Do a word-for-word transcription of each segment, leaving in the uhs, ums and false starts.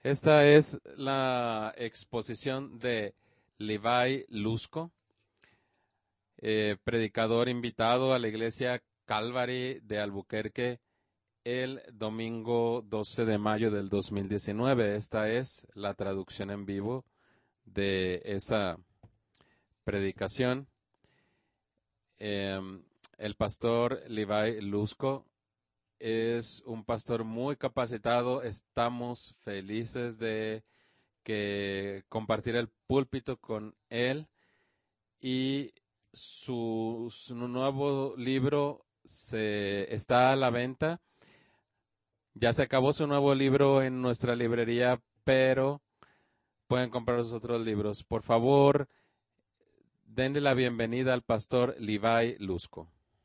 Esta es la exposición de Levi Lusko, eh, predicador invitado a la iglesia Calvary de Albuquerque el domingo doce de mayo del dos mil diecinueve. Esta es la traducción en vivo de esa predicación. Eh, el pastor Levi Lusko es un pastor muy capacitado. Estamos felices de que compartir el púlpito con él, y su, su nuevo libro se está a la venta. Ya se acabó su nuevo libro en nuestra librería, pero pueden comprar sus otros libros. Por favor, denle la bienvenida al pastor Levi Lusko.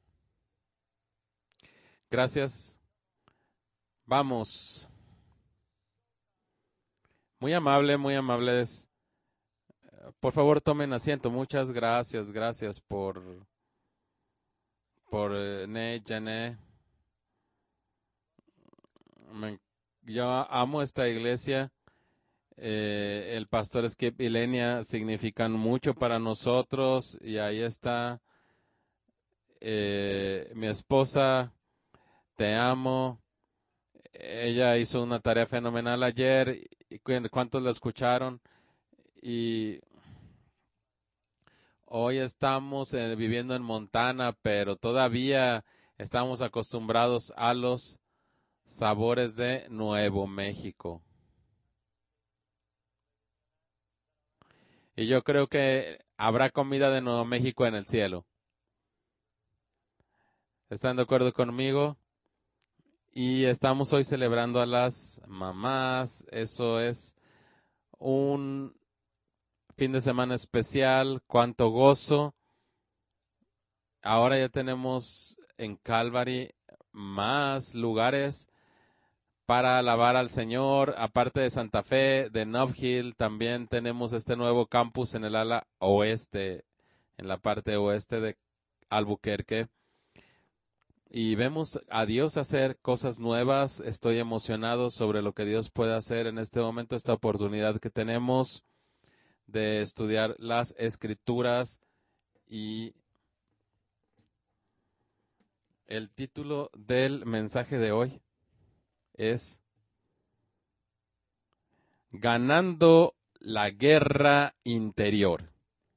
Gracias. Vamos. Muy amable, muy amables. Por favor, tomen asiento. Muchas gracias, gracias por, por eh, ne, Jané. Me- yo amo esta iglesia. Eh, el pastor Skip y Lenia significan mucho para nosotros, y ahí está eh, mi esposa. Te amo. Ella hizo una tarea fenomenal ayer. ¿Y cu- cuántos la escucharon? Y hoy estamos eh, viviendo en Montana, pero todavía estamos acostumbrados a los sabores de Nuevo México. Y yo creo que habrá comida de Nuevo México en el cielo. ¿Están de acuerdo conmigo? Y estamos hoy celebrando a las mamás. Eso es un fin de semana especial. Cuánto gozo. Ahora ya tenemos en Calvary más lugares para alabar al Señor. Aparte de Santa Fe, de Nob Hill, también tenemos este nuevo campus en el ala oeste, en la parte oeste de Albuquerque. Y vemos a Dios hacer cosas nuevas. Estoy emocionado sobre lo que Dios puede hacer en este momento, esta oportunidad que tenemos de estudiar las Escrituras. Y el título del mensaje de hoy es Ganando la guerra interior.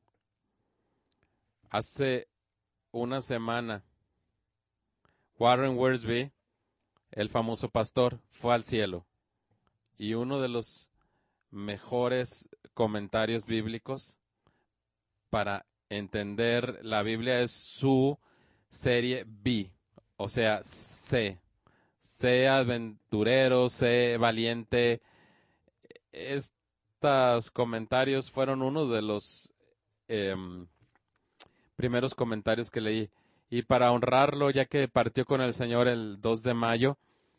Hace una semana, Warren Wiersbe, el famoso pastor, fue al cielo, y uno de los mejores comentarios bíblicos para entender la Biblia es su serie B, o sea, sé, sé aventurero, sé valiente. Estos comentarios fueron uno de los eh, primeros comentarios que leí. Y para honrarlo, ya que partió con el Señor el dos de mayo,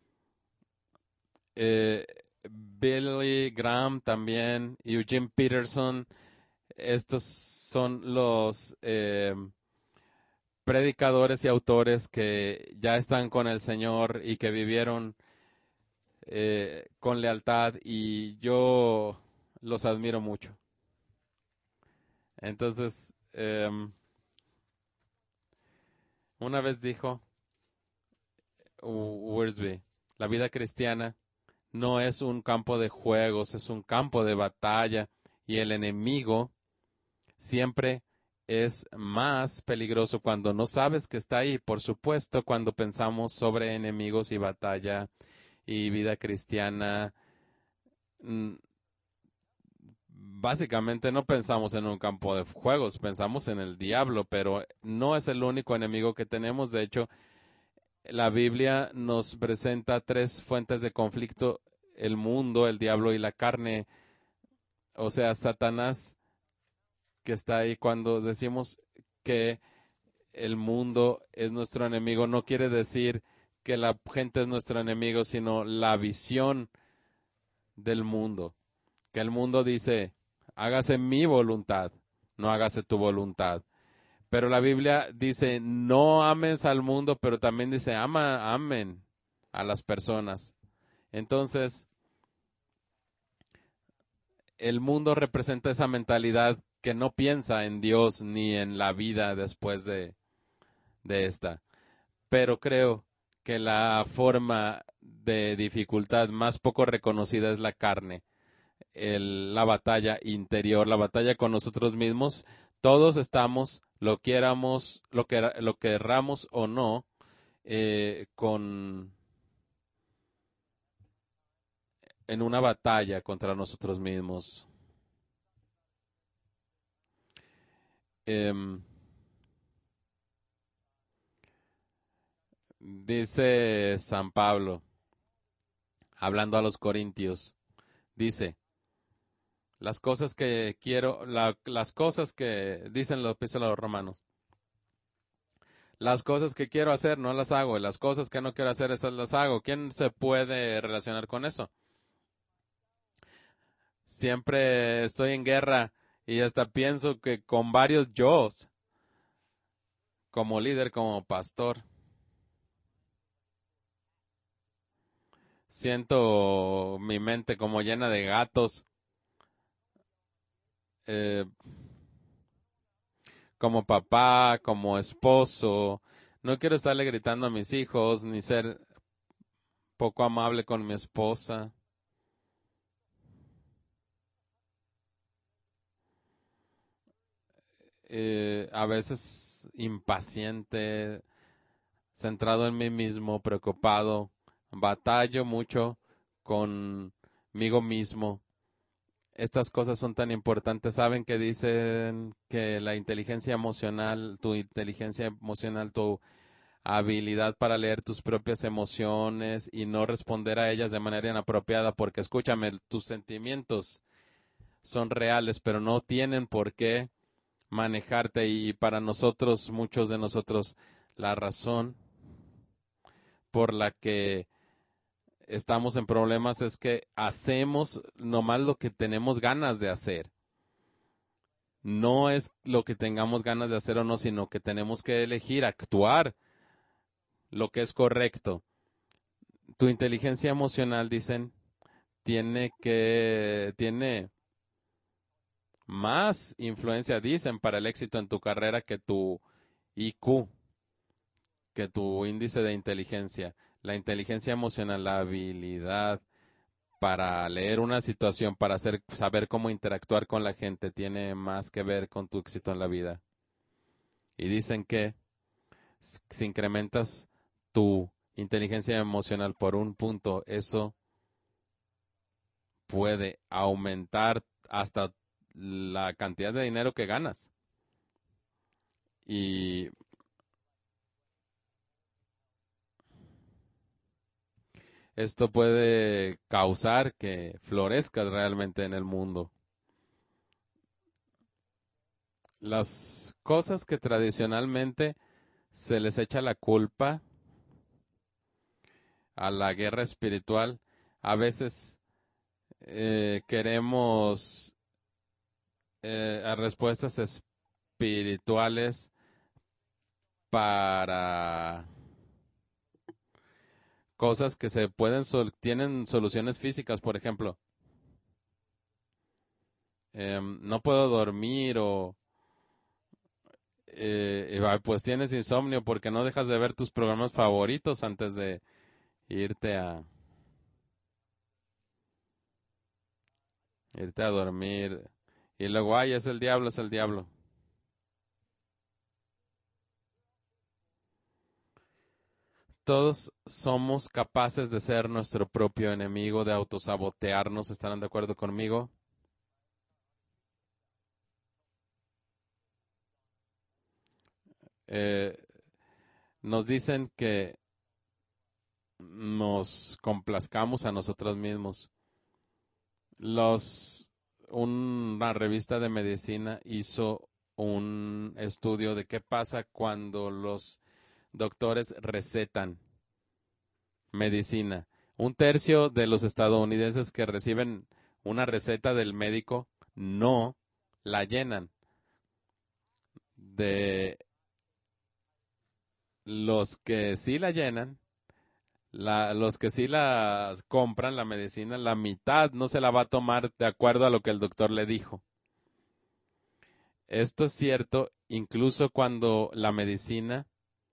eh, Billy Graham también, Eugene Peterson, estos son los eh, predicadores y autores que ya están con el Señor y que vivieron eh, con lealtad, y yo los admiro mucho. Entonces, eh, una vez dijo Wiersbe, la vida cristiana no es un campo de juegos, es un campo de batalla, y el enemigo siempre es más peligroso cuando no sabes que está ahí. Por supuesto, cuando pensamos sobre enemigos y batalla y vida cristiana, mm, básicamente no pensamos en un campo de juegos, pensamos en el diablo, pero no es el único enemigo que tenemos. De hecho, la Biblia nos presenta tres fuentes de conflicto: el mundo, el diablo y la carne. O sea, Satanás, que está ahí. Cuando decimos que el mundo es nuestro enemigo, no quiere decir que la gente es nuestro enemigo, sino la visión del mundo. Que el mundo dice, hágase mi voluntad, no hágase tu voluntad. Pero la Biblia dice, no ames al mundo, pero también dice, ama, amen a las personas. Entonces, el mundo representa esa mentalidad que no piensa en Dios ni en la vida después de, de esta. Pero creo que la forma de dificultad más poco reconocida es la carne, el- la batalla interior, la batalla con nosotros mismos. Todos estamos, lo quieramos, lo que lo querramos o no, eh, con en una batalla contra nosotros mismos. Em, dice San Pablo, hablando a los corintios, dice, las cosas que quiero, la- las cosas que dicen los epístolas a los romanos, las cosas que quiero hacer no las hago, y las cosas que no quiero hacer esas las hago. ¿Quién se puede relacionar con eso? Siempre estoy en guerra y hasta pienso que con varios yo's, como líder, como pastor, siento mi mente como llena de gatos, eh, como papá, como esposo. No quiero estarle gritando a mis hijos, ni ser poco amable con mi esposa. Eh, a veces impaciente, centrado en mí mismo, preocupado. Batallo mucho conmigo mismo. Estas cosas son tan importantes. Saben que dicen que la inteligencia emocional, tu inteligencia emocional, tu habilidad para leer tus propias emociones y no responder a ellas de manera inapropiada, porque escúchame, tus sentimientos son reales, pero no tienen por qué manejarte y para nosotros, muchos de nosotros, la razón por la que estamos en problemas es que hacemos nomás lo que tenemos ganas de hacer. No es lo que tengamos ganas de hacer o no, sino que tenemos que elegir actuar lo que es correcto. Tu inteligencia emocional, dicen, tiene que, tiene más influencia, dicen, para el éxito en tu carrera que tu I Q, que tu índice de inteligencia. La inteligencia emocional, la habilidad para leer una situación, para hacer, saber cómo interactuar con la gente, tiene más que ver con tu éxito en la vida. Y dicen que si incrementas tu inteligencia emocional por un punto, eso puede aumentar hasta la cantidad de dinero que ganas. Y esto puede causar que florezcas realmente en el mundo. Las cosas que tradicionalmente se les echa la culpa a la guerra espiritual, a veces eh, queremos eh, a respuestas espirituales para cosas que se pueden, sol tienen soluciones físicas, por ejemplo, em, no puedo dormir o eh, y, ah, pues tienes insomnio porque no dejas de ver tus programas favoritos antes de irte a irte a dormir y luego, ay, es el diablo, es el diablo. Todos somos capaces de ser nuestro propio enemigo, de autosabotearnos, ¿estarán de acuerdo conmigo? Eh, nos dicen que nos complazcamos a nosotros mismos. Los, una revista de medicina hizo un estudio de qué pasa cuando los doctores recetan medicina. Un tercio de los estadounidenses que reciben una receta del médico no la llenan. De los que sí la llenan, La, los que sí las compran, la medicina, la mitad no se la va a tomar de acuerdo a lo que el doctor le dijo. Esto es cierto incluso cuando la medicina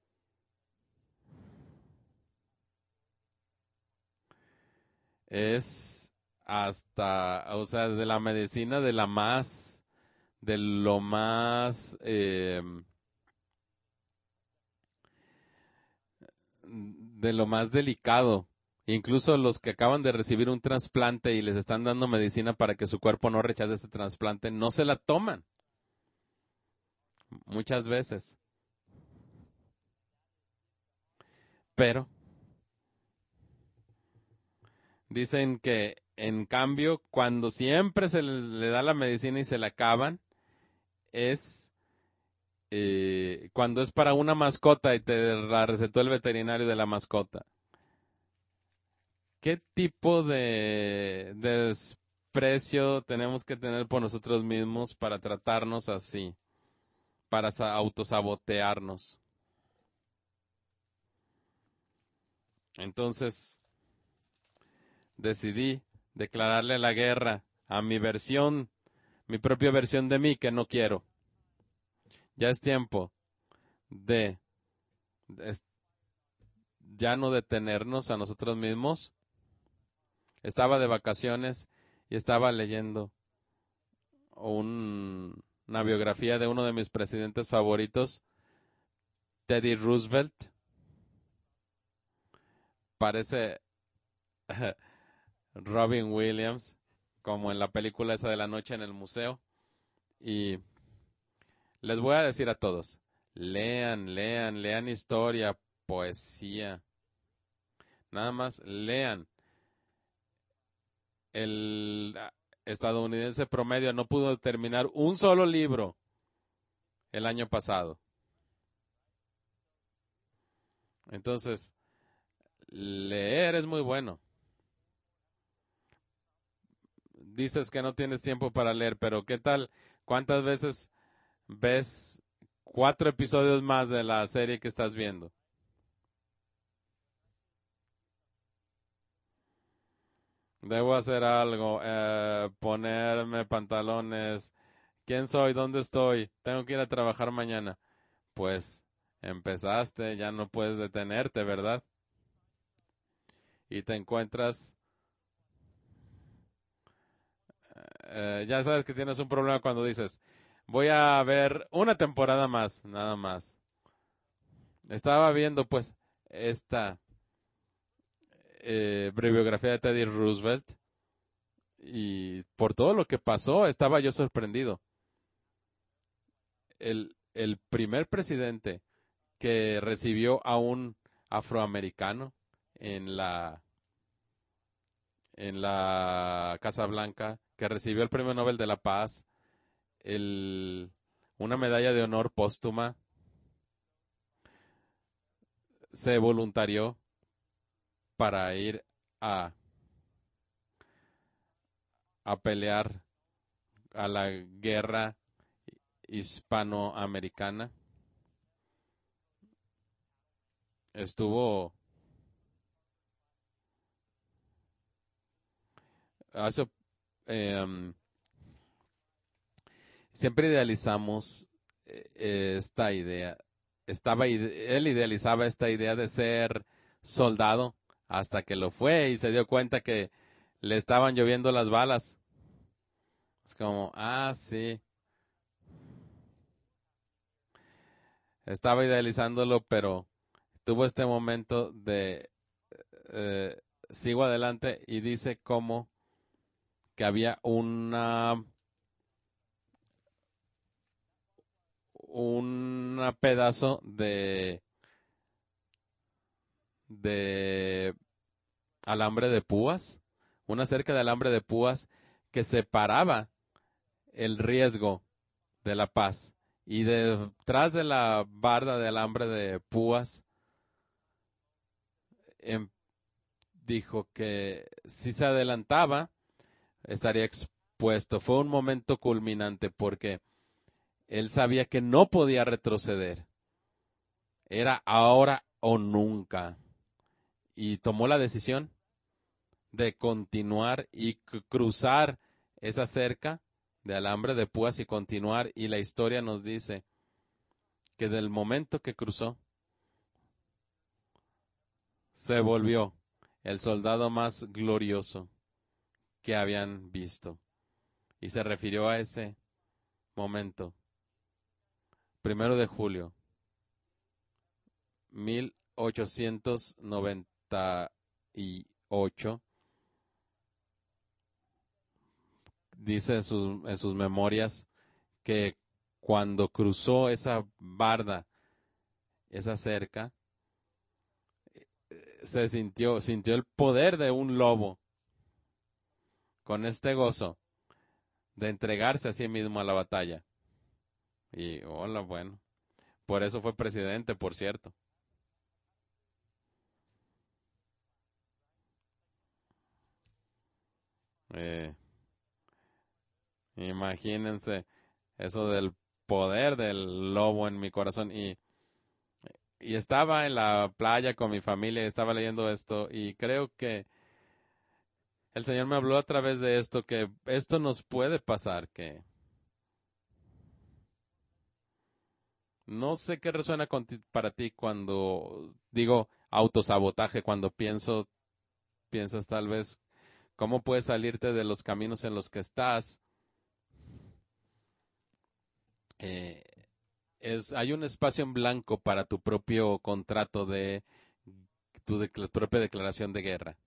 es hasta, o sea, de la medicina de la más, de lo más, eh, de lo más delicado. Incluso los que acaban de recibir un trasplante y les están dando medicina para que su cuerpo no rechace ese trasplante, no se la toman muchas veces. Pero dicen que, en cambio, cuando siempre se le, le da la medicina y se la acaban, es eh, cuando es para una mascota y te la recetó el veterinario de la mascota. ¿Qué tipo de desprecio tenemos que tener por nosotros mismos para tratarnos así, para sa- autosabotearnos? Entonces decidí declararle la guerra a mi versión, mi propia versión de mí que no quiero. Ya es tiempo de, de es- ya no detenernos a nosotros mismos. Estaba de vacaciones y estaba leyendo un- una biografía de uno de mis presidentes favoritos, Teddy Roosevelt. Parece Robin Williams, como en la película esa de la noche en el museo. Y les voy a decir a todos, lean, lean, lean historia, poesía. Nada más lean. El ah, estadounidense promedio no pudo terminar un solo libro el año pasado. Entonces, leer es muy bueno. Dices que no tienes tiempo para leer, pero ¿qué tal? ¿Cuántas veces ves cuatro episodios más de la serie que estás viendo? Debo hacer algo, eh, ponerme pantalones. ¿Quién soy? ¿Dónde estoy? Tengo que ir a trabajar mañana. Pues empezaste, ya no puedes detenerte, ¿verdad? Y te encuentras, eh, ya sabes que tienes un problema cuando dices, voy a ver una temporada más, nada más. Estaba viendo pues esta eh, bibliografía de Teddy Roosevelt y por todo lo que pasó estaba yo sorprendido. El, el primer presidente que recibió a un afroamericano en la en la Casa Blanca, que recibió el Premio Nobel de la Paz, el, una medalla de honor póstuma, se voluntarió para ir a, a pelear a la guerra hispanoamericana. Estuvo, hace, eh, siempre idealizamos eh, esta idea. Estaba, ide- él idealizaba esta idea de ser soldado hasta que lo fue y se dio cuenta que le estaban lloviendo las balas. Es como, ah, sí, estaba idealizándolo, pero tuvo este momento de eh, sigo adelante y dice como que había una un pedazo de de alambre de púas, una cerca de alambre de púas que separaba el riesgo de la paz. Y detrás de la barda de alambre de púas, em, dijo que si se adelantaba, estaría expuesto. Fue un momento culminante porque él sabía que no podía retroceder. Era ahora o nunca. y tomó la decisión de continuar y c- cruzar esa cerca de alambre de púas y continuar. Y la historia nos dice que del momento que cruzó, se volvió el soldado más glorioso que habían visto. Y se refirió a ese momento, primero de julio, mil ochocientos noventa y ocho, dice en sus, en sus memorias que cuando cruzó esa barda, esa cerca, se sintió, sintió el poder de un lobo con este gozo de entregarse a sí mismo a la batalla. Y, hola, bueno, por eso fue presidente, por cierto. Eh, Imagínense eso del poder del lobo en mi corazón. Y, y estaba en la playa con mi familia, estaba leyendo esto y creo que el Señor me habló a través de esto, que esto nos puede pasar, que no sé qué resuena con ti- para ti cuando digo autosabotaje, cuando pienso, piensas tal vez cómo puedes salirte de los caminos en los que estás. Eh, es, hay un espacio en blanco para tu propio contrato de tu, de, tu propia declaración de guerra.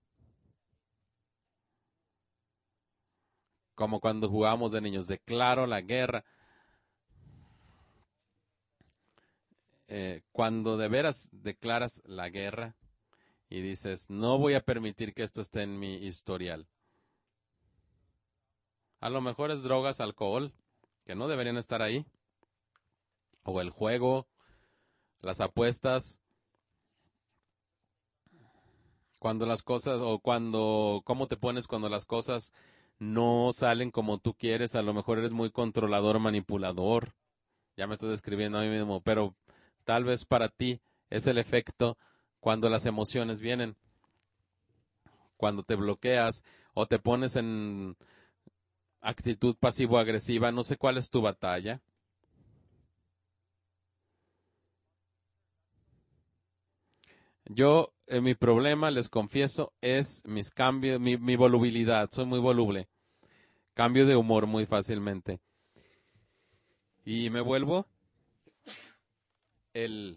Como cuando jugábamos de niños, declaro la guerra. Eh, cuando de veras declaras la guerra y dices, no voy a permitir que esto esté en mi historial. A lo mejor es drogas, alcohol, que no deberían estar ahí. O el juego, las apuestas. Cuando las cosas, o cuando, cómo te pones cuando las cosas no salen como tú quieres. A lo mejor eres muy controlador, manipulador. Ya me estoy describiendo a mí mismo, pero tal vez para ti es el efecto cuando las emociones vienen, cuando te bloqueas o te pones en actitud pasivo-agresiva. No sé cuál es tu batalla. Yo, eh, mi problema, les confieso, es mis cambios, mi, mi volubilidad. Soy muy voluble. Cambio de humor muy fácilmente. Y me vuelvo el,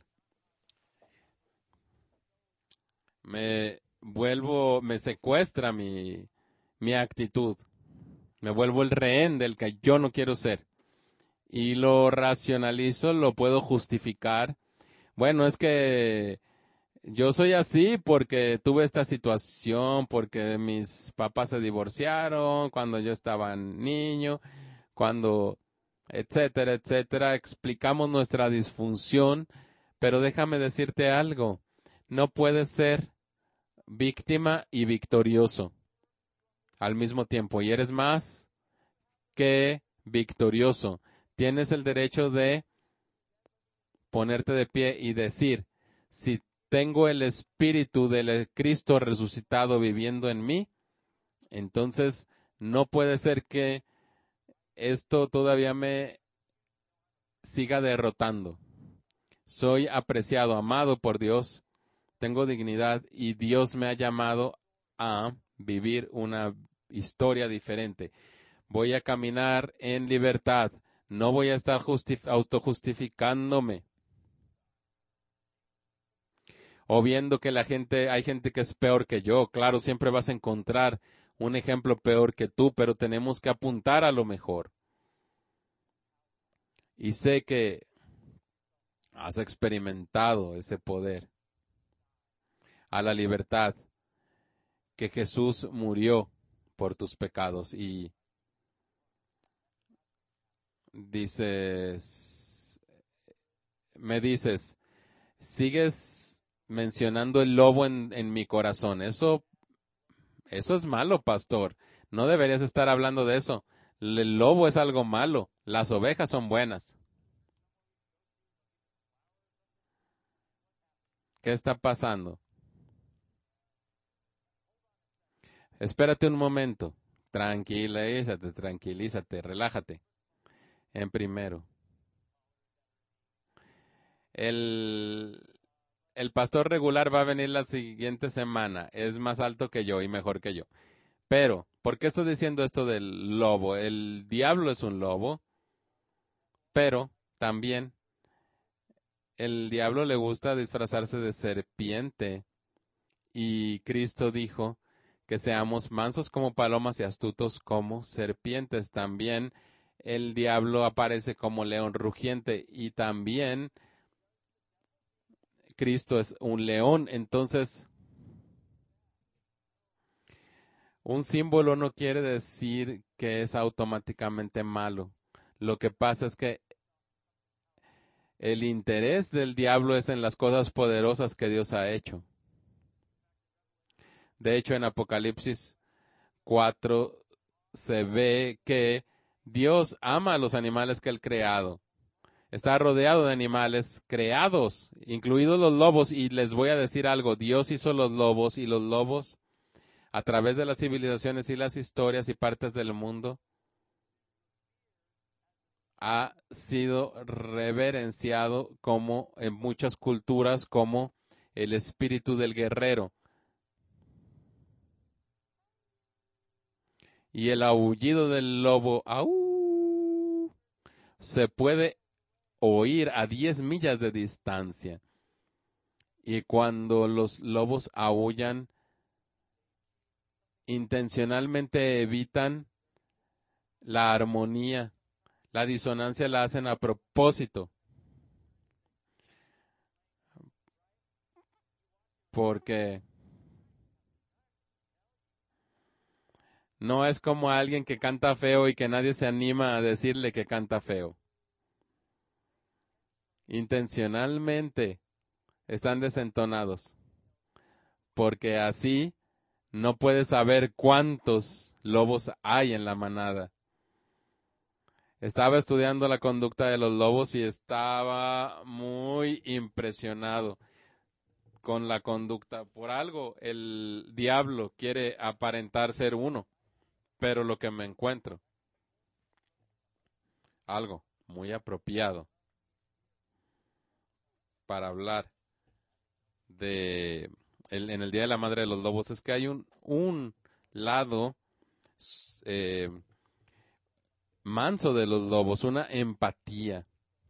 me vuelvo, me secuestra mi, mi actitud. Me vuelvo el rehén del que yo no quiero ser. Y lo racionalizo, lo puedo justificar. Bueno, es que yo soy así porque tuve esta situación, porque mis papás se divorciaron cuando yo estaba niño, cuando, etcétera, etcétera. Explicamos nuestra disfunción, pero déjame decirte algo. No puedes ser víctima y victorioso al mismo tiempo, y eres más que victorioso. Tienes el derecho de ponerte de pie y decir, si tengo el espíritu del Cristo resucitado viviendo en mí, entonces no puede ser que esto todavía me siga derrotando. Soy apreciado, amado por Dios, tengo dignidad y Dios me ha llamado a vivir una historia diferente. Voy a caminar en libertad. No voy a estar justif- autojustificándome o viendo que la gente, hay gente que es peor que yo. Claro, siempre vas a encontrar un ejemplo peor que tú, pero tenemos que apuntar a lo mejor. Y sé que has experimentado ese poder, a la libertad, que Jesús murió por tus pecados. Y dices, me dices, sigues mencionando el lobo en, en mi corazón. Eso, eso es malo, pastor. No deberías estar hablando de eso. El lobo es algo malo. Las ovejas son buenas. ¿Qué está pasando? Espérate un momento. Tranquilízate, tranquilízate, relájate. En primero, el, el pastor regular va a venir la siguiente semana. Es más alto que yo y mejor que yo. Pero, ¿por qué estoy diciendo esto del lobo? El diablo es un lobo, pero también el diablo le gusta disfrazarse de serpiente. Y Cristo dijo que seamos mansos como palomas y astutos como serpientes. También el diablo aparece como león rugiente y también Cristo es un león. Entonces, un símbolo no quiere decir que es automáticamente malo. Lo que pasa es que el interés del diablo es en las cosas poderosas que Dios ha hecho. De hecho, en Apocalipsis cuatro se ve que Dios ama a los animales que Él ha creado. Está rodeado de animales creados, incluidos los lobos, y les voy a decir algo, Dios hizo los lobos y los lobos, a través de las civilizaciones y las historias y partes del mundo, ha sido reverenciado como en muchas culturas como el espíritu del guerrero. Y el aullido del lobo, ¡au!, se puede oír a diez millas de distancia. Y cuando los lobos aullan, intencionalmente evitan la armonía. La disonancia la hacen a propósito. Porque no es como alguien que canta feo y que nadie se anima a decirle que canta feo. Intencionalmente están desentonados. Porque así no puedes saber cuántos lobos hay en la manada. Estaba estudiando la conducta de los lobos y estaba muy impresionado con la conducta. Por algo, el diablo quiere aparentar ser uno, pero lo que me encuentro, algo muy apropiado para hablar de el, en el Día de la Madre de los Lobos, es que hay un, un lado eh, manso de los lobos, una empatía.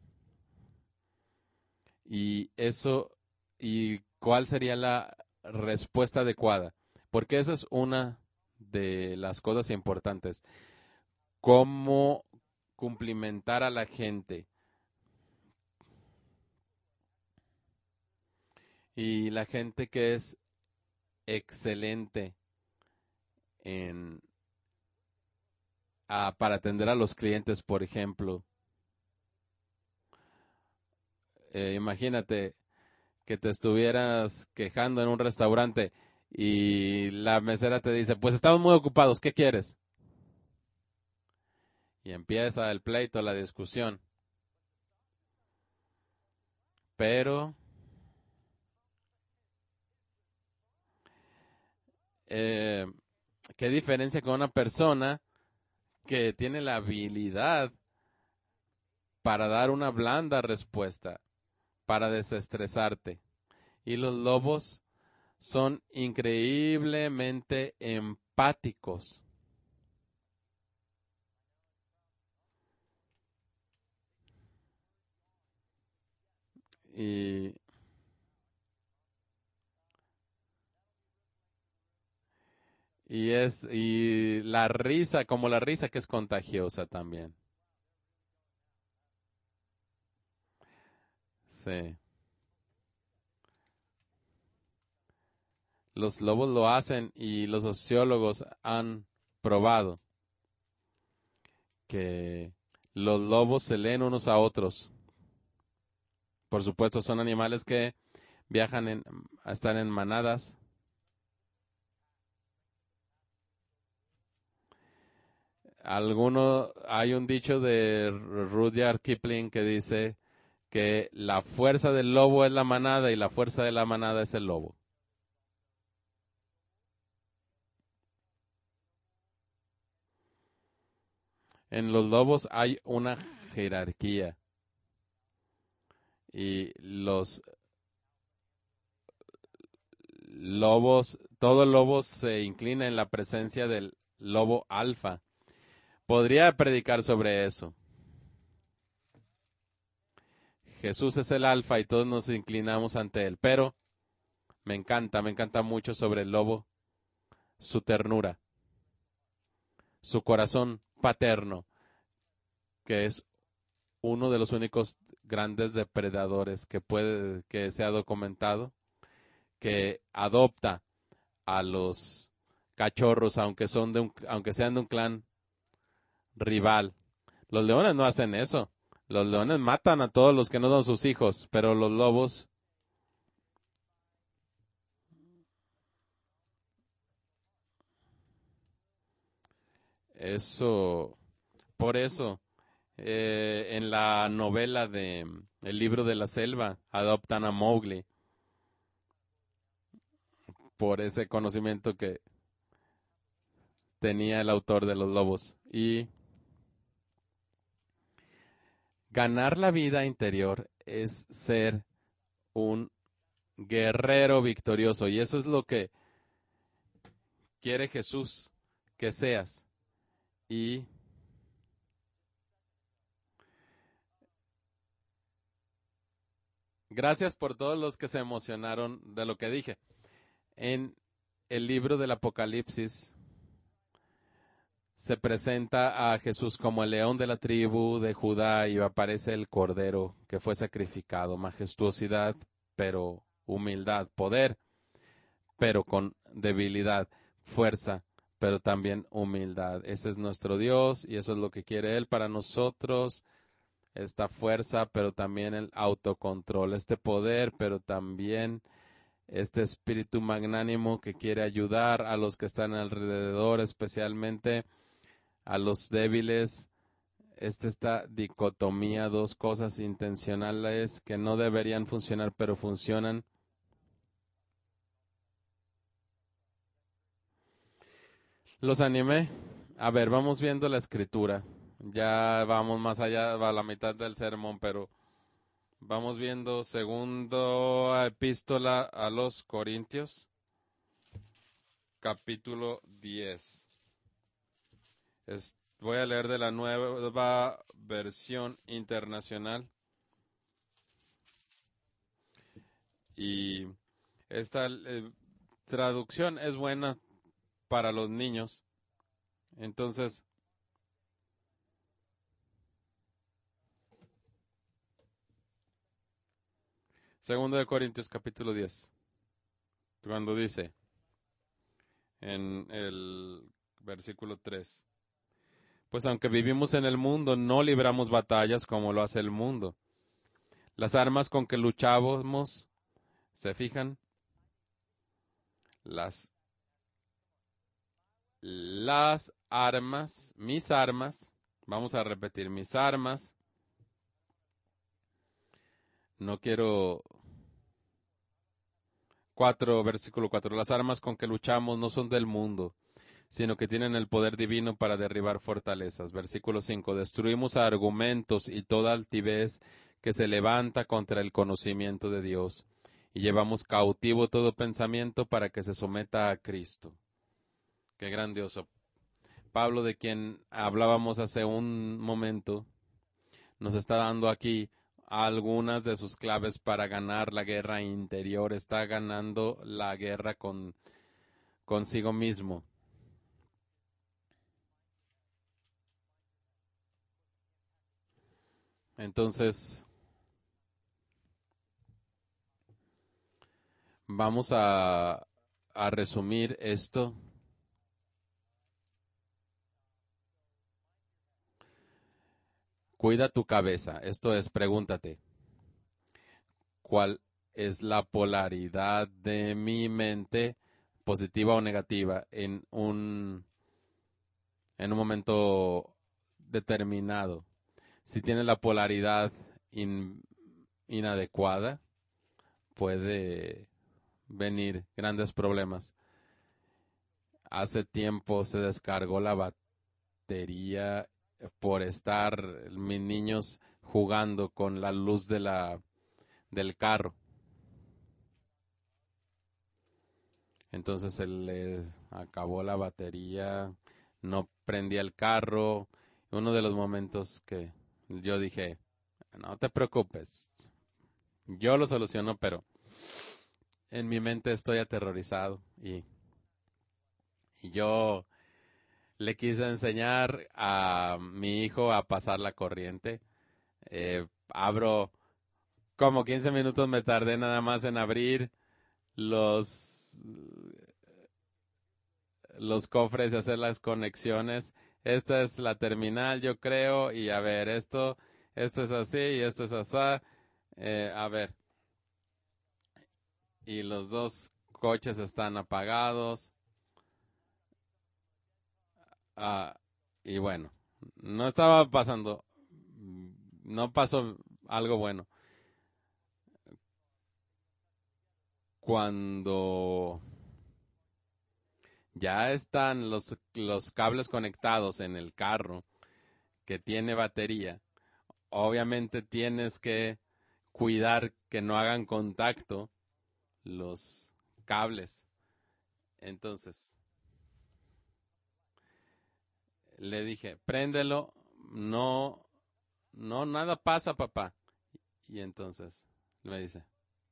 Y eso, ¿y cuál sería la respuesta adecuada? Porque esa es una de las cosas importantes. Cómo cumplimentar a la gente. Y la gente que es excelente en, a, para atender a los clientes, por ejemplo. Eh, imagínate que te estuvieras quejando en un restaurante y la mesera te dice, pues estamos muy ocupados, ¿qué quieres? Y empieza el pleito, la discusión. Pero eh, ¿qué diferencia con una persona que tiene la habilidad para dar una blanda respuesta, para desestresarte? Y los lobos son increíblemente empáticos. Y, y es y la risa, como la risa que es contagiosa también. Sí. Los lobos lo hacen y los sociólogos han probado que los lobos se leen unos a otros. Por supuesto, son animales que viajan en, a estar en manadas. Alguno, hay un dicho de Rudyard Kipling que dice que la fuerza del lobo es la manada y la fuerza de la manada es el lobo. En los lobos hay una jerarquía. Y los lobos, todo lobo se inclina en la presencia del lobo alfa. Podría predicar sobre eso. Jesús es el alfa y todos nos inclinamos ante él, pero me encanta, me encanta mucho sobre el lobo, su ternura, su corazón paterno, que es uno de los únicos grandes depredadores que puede, que se ha documentado, que adopta a los cachorros, aunque son de un, aunque sean de un clan rival. Los leones no hacen eso. Los leones matan a todos los que no son sus hijos, pero los lobos, eso, por eso, eh, en la novela de El libro de la selva, adoptan a Mowgli por ese conocimiento que tenía el autor de los lobos. Y ganar la vida interior es ser un guerrero victorioso. Y eso es lo que quiere Jesús que seas. Y gracias por todos los que se emocionaron de lo que dije. En el libro del Apocalipsis se presenta a Jesús como el león de la tribu de Judá y aparece el cordero que fue sacrificado. Majestuosidad, pero humildad. Poder, pero con debilidad. Fuerza, pero también humildad. Ese es nuestro Dios y eso es lo que quiere Él para nosotros. Esta fuerza, pero también el autocontrol. Este poder, pero también este espíritu magnánimo que quiere ayudar a los que están alrededor, especialmente a los débiles. Esta, esta dicotomía, dos cosas intencionales que no deberían funcionar, pero funcionan. Los animé. A ver, vamos viendo la escritura. Ya vamos más allá, va a la mitad del sermón, pero vamos viendo segundo epístola a los Corintios, capítulo diez. Es, voy a leer de la nueva versión internacional. Y esta eh, traducción es buena para los niños. Entonces, segundo de Corintios capítulo diez, cuando dice en el versículo tres, pues aunque vivimos en el mundo, no libramos batallas como lo hace el mundo. Las armas con que luchábamos, ¿se fijan? Las, las armas, mis armas, vamos a repetir, mis armas, no quiero, cuatro, versículo cuatro, las armas con que luchamos no son del mundo, sino que tienen el poder divino para derribar fortalezas. Versículo cinco, destruimos argumentos y toda altivez que se levanta contra el conocimiento de Dios, y llevamos cautivo todo pensamiento para que se someta a Cristo. Qué grandioso. Pablo, de quien hablábamos hace un momento, nos está dando aquí algunas de sus claves para ganar la guerra interior. Está ganando la guerra con consigo mismo. Entonces, vamos a, a resumir esto. Cuida tu cabeza. Esto es, pregúntate, ¿cuál es la polaridad de mi mente, positiva o negativa, en un, en un momento determinado? Si tiene la polaridad in- inadecuada, puede venir grandes problemas. Hace tiempo se descargó la batería por estar mis niños jugando con la luz de la, del carro. Entonces se les acabó la batería, no prendía el carro. Uno de los momentos que yo dije, no te preocupes, yo lo soluciono, pero en mi mente estoy aterrorizado y, y yo le quise enseñar a mi hijo a pasar la corriente. Eh, abro, como quince minutos me tardé nada más en abrir los, los cofres y hacer las conexiones. Esta es la terminal, yo creo, y a ver, esto, esto es así y esto es así. Eh, a ver, y los dos coches están apagados. Ah, y bueno, no estaba pasando, no pasó algo bueno. Cuando ya están los, los cables conectados en el carro que tiene batería, obviamente tienes que cuidar que no hagan contacto los cables. Entonces, le dije, préndelo, no, no, nada pasa, papá. Y entonces me dice,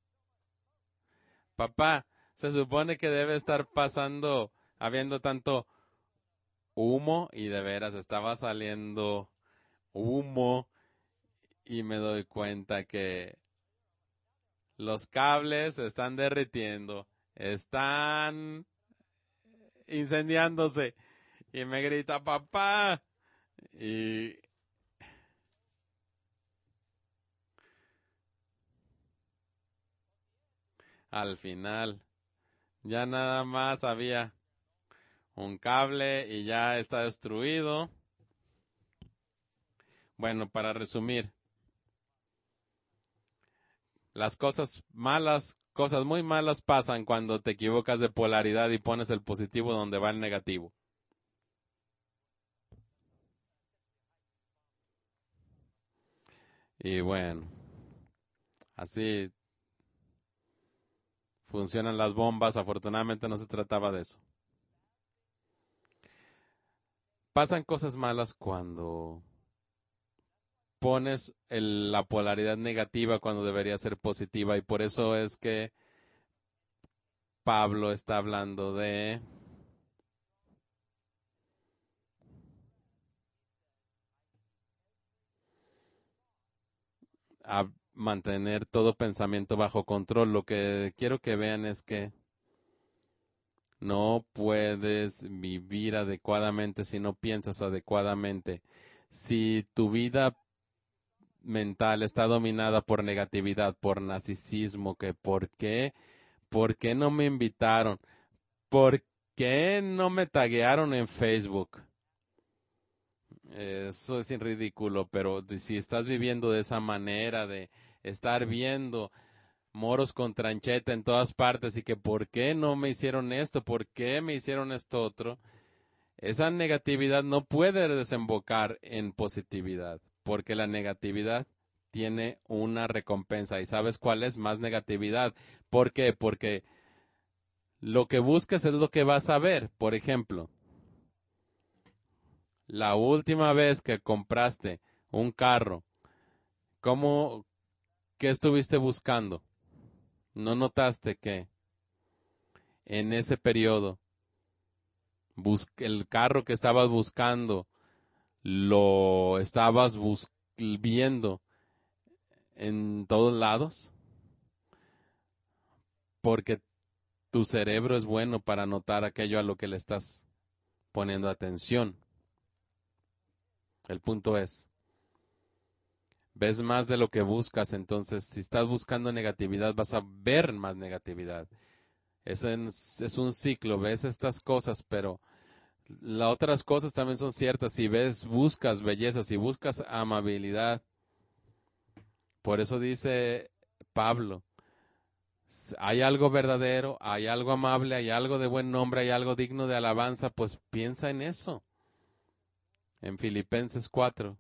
papá, se supone que debe estar pasando, habiendo tanto humo, y de veras estaba saliendo humo, y me doy cuenta que los cables se están derritiendo, están incendiándose, y me grita, papá, y al final ya nada más había un cable y ya está destruido. Bueno, para resumir, las cosas malas, cosas muy malas pasan cuando te equivocas de polaridad y pones el positivo donde va el negativo. Y bueno, así funcionan las bombas. Afortunadamente no se trataba de eso. Pasan cosas malas cuando pones el- la polaridad negativa cuando debería ser positiva, y por eso es que Pablo está hablando de a mantener todo pensamiento bajo control. Lo que quiero que vean es que no puedes vivir adecuadamente si no piensas adecuadamente. Si tu vida mental está dominada por negatividad, por narcisismo, que por qué, por qué no me invitaron, por qué no me taguearon en Facebook. Eso es ridículo, pero de- si estás viviendo de esa manera, de estar viendo moros con trancheta en todas partes y que por qué no me hicieron esto, por qué me hicieron esto otro, esa negatividad no puede desembocar en positividad, porque la negatividad tiene una recompensa. ¿Y sabes cuál es? Más negatividad. ¿Por qué? Porque lo que buscas es lo que vas a ver. Por ejemplo, la última vez que compraste un carro, ¿cómo, qué estuviste buscando? ¿No notaste que en ese periodo bus- el carro que estabas buscando lo estabas bus- viendo en todos lados? Porque tu cerebro es bueno para notar aquello a lo que le estás poniendo atención. El punto es, ves más de lo que buscas, entonces si estás buscando negatividad vas a ver más negatividad. Es, en- es un ciclo, ves estas cosas, pero las otras cosas también son ciertas. Si ves, buscas belleza, si buscas amabilidad. Por eso dice Pablo, hay algo verdadero, hay algo amable, hay algo de buen nombre, hay algo digno de alabanza, pues piensa en eso. en Filipenses cuatro.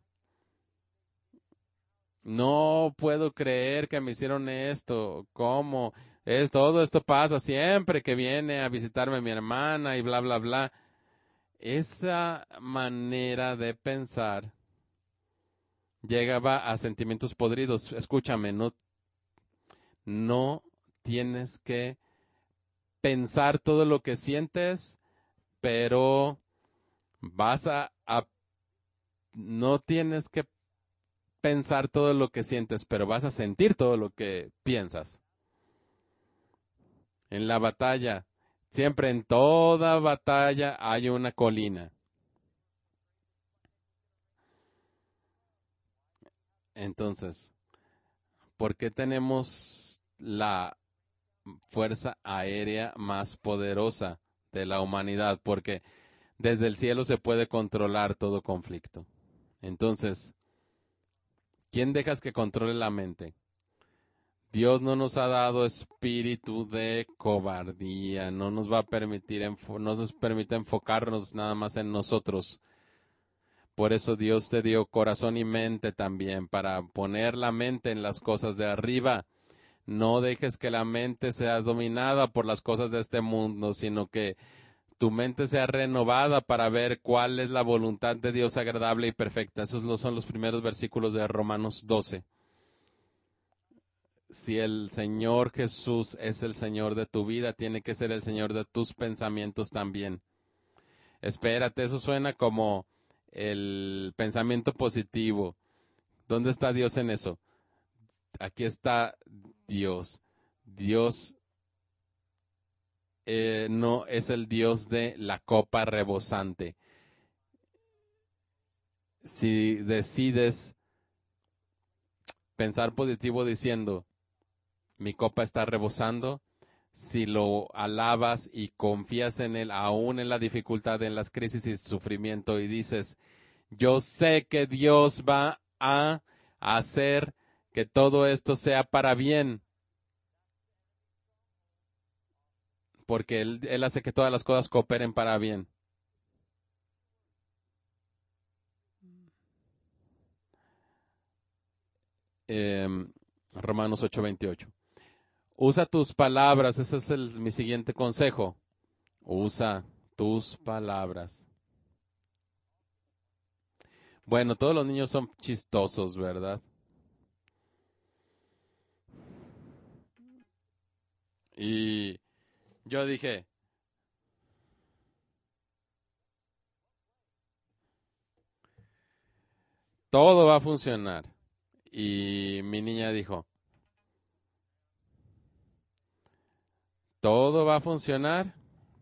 No puedo creer que me hicieron esto. ¿Cómo? Es, todo esto pasa siempre que viene a visitarme mi hermana y bla, bla, bla. Esa manera de pensar llegaba a sentimientos podridos. Escúchame, no, no tienes que pensar todo lo que sientes, pero vas a, a no tienes que pensar todo lo que sientes, pero vas a sentir todo lo que piensas. En la batalla, siempre en toda batalla hay una colina. Entonces, ¿por qué tenemos la fuerza aérea más poderosa de la humanidad? Porque desde el cielo se puede controlar todo conflicto. Entonces, ¿quién dejas que controle la mente? Dios no nos ha dado espíritu de cobardía, no nos va a permitir, no nos permite enfocarnos nada más en nosotros. Por eso Dios te dio corazón y mente también, para poner la mente en las cosas de arriba. No dejes que la mente sea dominada por las cosas de este mundo, sino que tu mente sea renovada para ver cuál es la voluntad de Dios agradable y perfecta. Esos son los primeros versículos de Romanos doce. Si el Señor Jesús es el Señor de tu vida, tiene que ser el Señor de tus pensamientos también. Espérate, eso suena como el pensamiento positivo. ¿Dónde está Dios en eso? Aquí está Dios. Dios eh, no es el Dios de la copa rebosante. Si decides pensar positivo diciendo, mi copa está rebosando, si lo alabas y confías en Él, aún en la dificultad, en las crisis y sufrimiento, y dices, yo sé que Dios va a hacer que todo esto sea para bien, porque Él, Él hace que todas las cosas cooperen para bien. Eh, Romanos ocho veintiocho. Usa tus palabras, ese es el, mi siguiente consejo. Usa tus palabras. Bueno, todos los niños son chistosos, ¿verdad? Y yo dije, todo va a funcionar. Y mi niña dijo, ¿todo va a funcionar?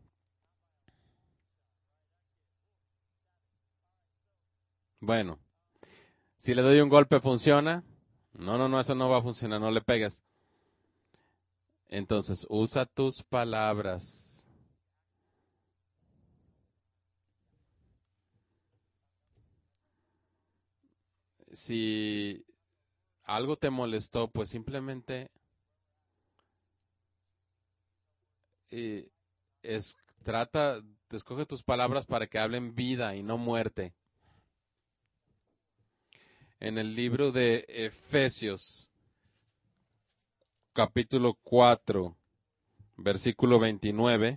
Bueno, si le doy un golpe, ¿funciona? No, no, no, eso no va a funcionar, no le pegues. Entonces, usa tus palabras. Si algo te molestó, pues simplemente eh, es, trata, escoge tus palabras para que hablen vida y no muerte. En el libro de Efesios, capítulo cuatro, versículo veintinueve.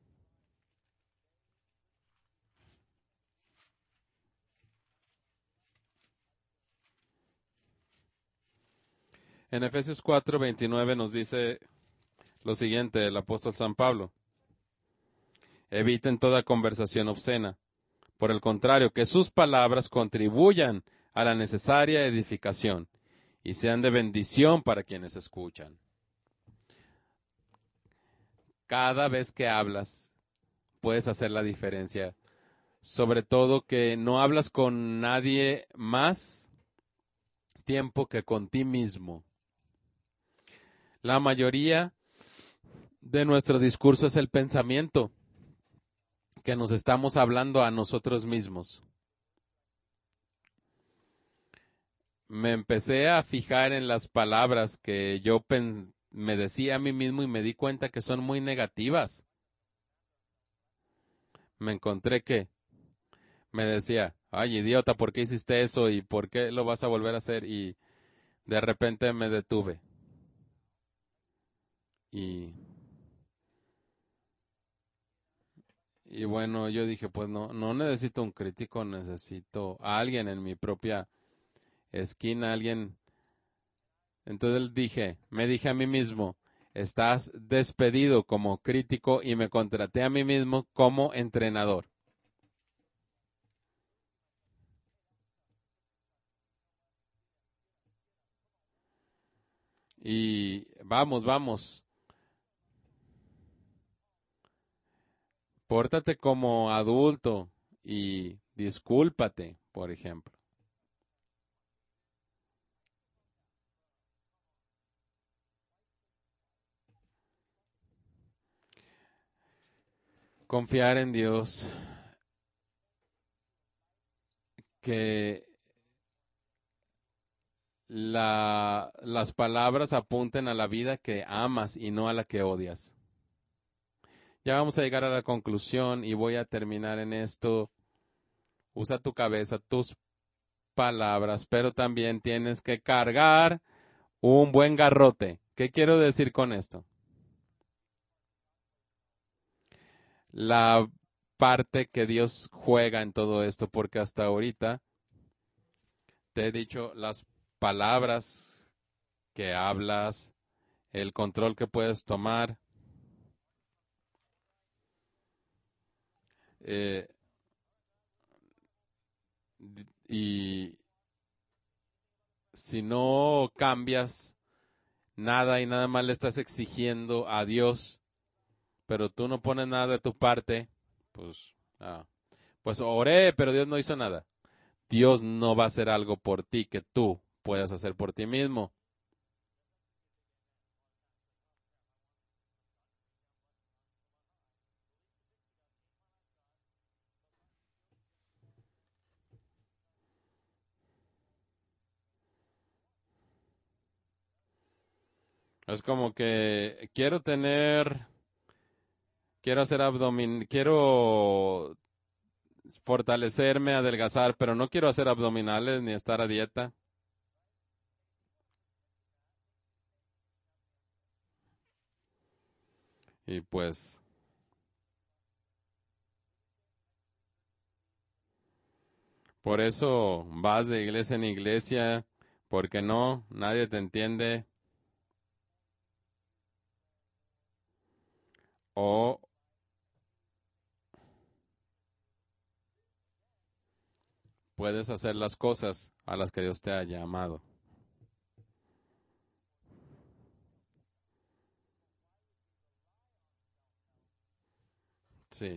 En Efesios cuatro, veintinueve nos dice lo siguiente el apóstol San Pablo. Eviten toda conversación obscena. Por el contrario, que sus palabras contribuyan a la necesaria edificación y sean de bendición para quienes escuchan. Cada vez que hablas, puedes hacer la diferencia. Sobre todo que no hablas con nadie más tiempo que con ti mismo. La mayoría de nuestro discurso es el pensamiento que nos estamos hablando a nosotros mismos. Me empecé a fijar en las palabras que yo pen- me decía a mí mismo y me di cuenta que son muy negativas. Me encontré que me decía, ay, idiota, ¿por qué hiciste eso? ¿Y por qué lo vas a volver a hacer? Y de repente me detuve. Y, y bueno, yo dije, pues no, no necesito un crítico, necesito a alguien en mi propia esquina, alguien. Entonces dije, me dije a mí mismo, estás despedido como crítico y me contraté a mí mismo como entrenador. Y vamos, vamos, pórtate como adulto y discúlpate, por ejemplo. Confiar en Dios, que la, las palabras apunten a la vida que amas y no a la que odias. Ya vamos a llegar a la conclusión y voy a terminar en esto. Usa tu cabeza, tus palabras, pero también tienes que cargar un buen garrote. ¿Qué quiero decir con esto? La parte que Dios juega en todo esto, porque hasta ahorita te he dicho las palabras que hablas, el control que puedes tomar, eh, y si no cambias nada y nada más le estás exigiendo a Dios, pero tú no pones nada de tu parte, pues, ah, pues oré, pero Dios no hizo nada. Dios no va a hacer algo por ti que tú puedas hacer por ti mismo. Es como que quiero tener, quiero hacer abdomen, quiero fortalecerme, adelgazar, pero no quiero hacer abdominales ni estar a dieta. Y pues, por eso vas de iglesia en iglesia, porque no, nadie te entiende, o puedes hacer las cosas a las que Dios te ha llamado. Sí.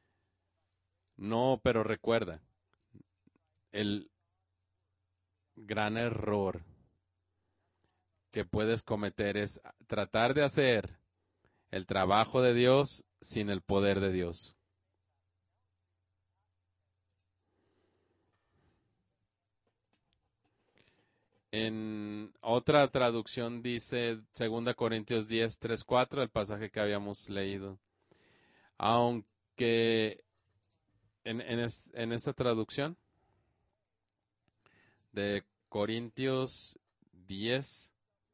No, pero recuerda, el gran error que puedes cometer es tratar de hacer el trabajo de Dios sin el poder de Dios. En otra traducción dice dos Corintios diez, tres, cuatro, el pasaje que habíamos leído. Aunque en, en, es, en esta traducción de Corintios diez,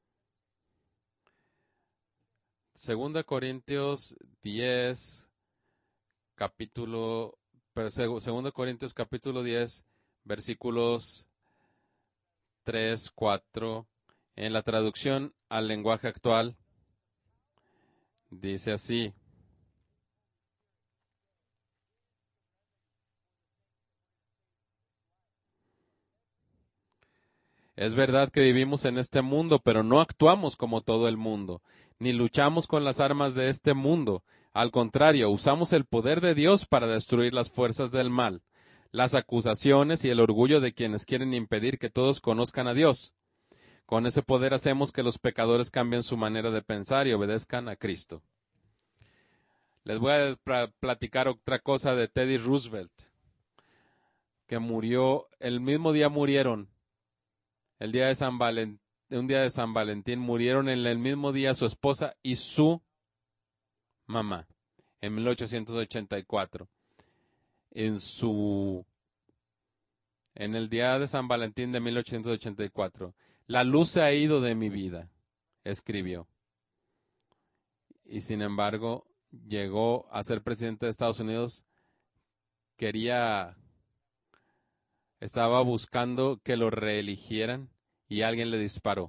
dos Corintios diez, capítulo, pero segundo Corintios capítulo diez, versículos tres, cuatro, en la traducción al lenguaje actual, dice así: es verdad que vivimos en este mundo, pero no actuamos como todo el mundo, ni luchamos con las armas de este mundo. Al contrario, usamos el poder de Dios para destruir las fuerzas del mal, las acusaciones y el orgullo de quienes quieren impedir que todos conozcan a Dios. Con ese poder hacemos que los pecadores cambien su manera de pensar y obedezcan a Cristo. Les voy a platicar otra cosa de Teddy Roosevelt, que murió, el mismo día murieron, el día de San Valentín, un día de San Valentín, murieron en el mismo día su esposa y su mamá, en mil ochocientos ochenta y cuatro. En su en el día de San Valentín de mil ochocientos ochenta y cuatro. La luz se ha ido de mi vida, escribió. Y sin embargo, llegó a ser presidente de Estados Unidos. Quería, estaba buscando que lo reeligieran y alguien le disparó.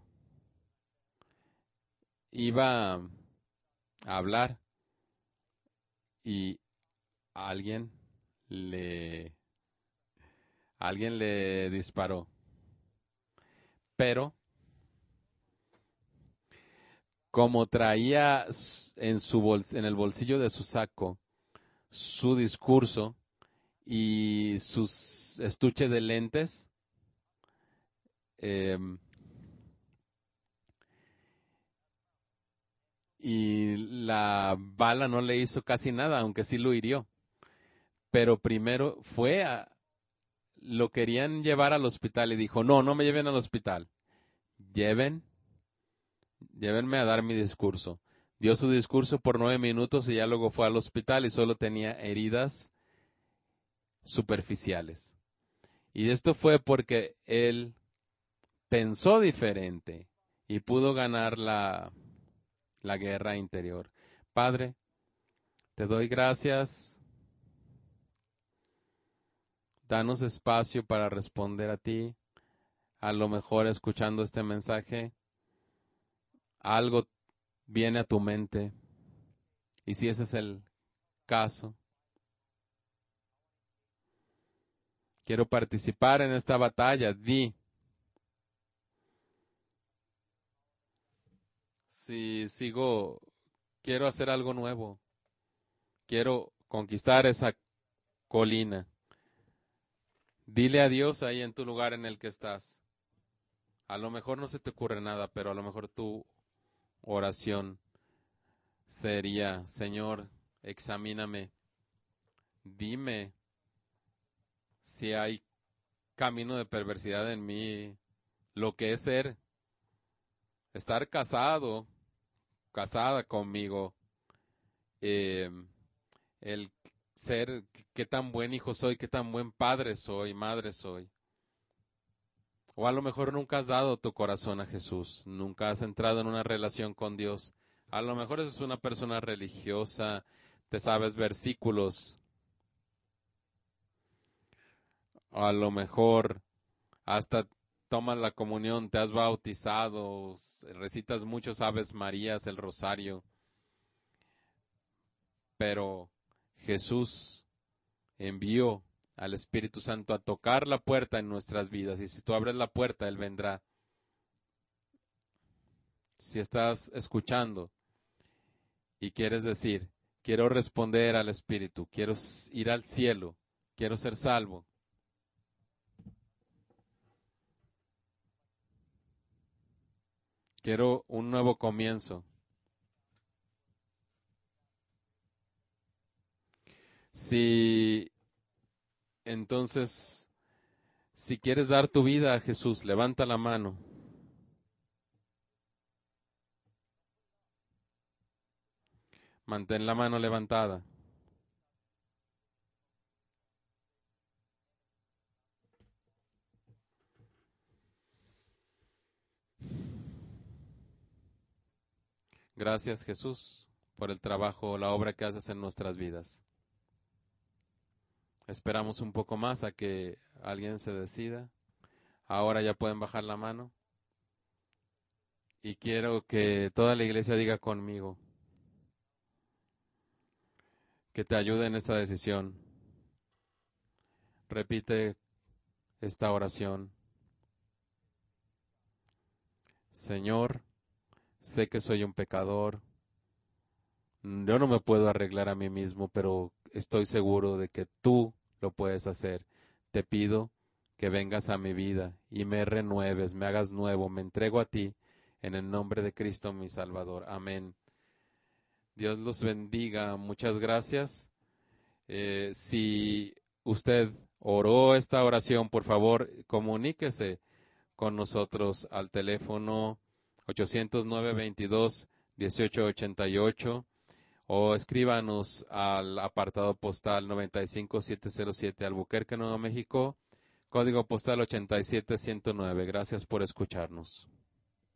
Iba a hablar y alguien le, alguien le disparó. Pero como traía en, su bols- en el bolsillo de su saco su discurso y sus estuche de lentes, eh, y la bala no le hizo casi nada, aunque sí lo hirió. Pero primero fue a, lo querían llevar al hospital y dijo, no, no me lleven al hospital, lleven, llévenme a dar mi discurso. Dio su discurso por nueve minutos y ya luego fue al hospital y solo tenía heridas superficiales. Y esto fue porque él pensó diferente y pudo ganar la, la guerra interior. Padre, te doy gracias. Danos espacio para responder a ti. A lo mejor escuchando este mensaje, algo viene a tu mente. Y si ese es el caso, quiero participar en esta batalla. Di, si sigo, quiero hacer algo nuevo. Quiero conquistar esa colina. Dile a Dios ahí en tu lugar en el que estás. A lo mejor no se te ocurre nada, pero a lo mejor tu oración sería, Señor, examíname. Dime si hay camino de perversidad en mí, lo que es ser, estar casado, casada conmigo, eh, el ser, qué tan buen hijo soy, qué tan buen padre soy, madre soy. O a lo mejor nunca has dado tu corazón a Jesús, nunca has entrado en una relación con Dios. A lo mejor eres una persona religiosa, te sabes versículos. A lo mejor hasta tomas la comunión, te has bautizado, recitas muchos Aves Marías, el rosario. Pero Jesús envió al Espíritu Santo a tocar la puerta en nuestras vidas. Y si tú abres la puerta, Él vendrá. Si estás escuchando y quieres decir, quiero responder al Espíritu, quiero ir al cielo, quiero ser salvo. Quiero un nuevo comienzo. Si entonces, si quieres dar tu vida a Jesús, levanta la mano. Mantén la mano levantada. Gracias, Jesús, por el trabajo, la obra que haces en nuestras vidas. Esperamos un poco más a que alguien se decida. Ahora ya pueden bajar la mano. Y quiero que toda la iglesia diga conmigo, que te ayude en esta decisión. Repite esta oración. Señor, sé que soy un pecador. Yo no me puedo arreglar a mí mismo, pero estoy seguro de que tú lo puedes hacer. Te pido que vengas a mi vida y me renueves, me hagas nuevo, me entrego a ti en el nombre de Cristo mi Salvador. Amén. Dios los bendiga. Muchas gracias. Eh, si usted oró esta oración, por favor, comuníquese con nosotros al teléfono ochocientos nueve veintidós dieciocho ochenta y ocho o escríbanos al apartado postal noventa y cinco mil setecientos siete Albuquerque, Nuevo México, Código postal ochenta y siete ciento nueve. Gracias por escucharnos.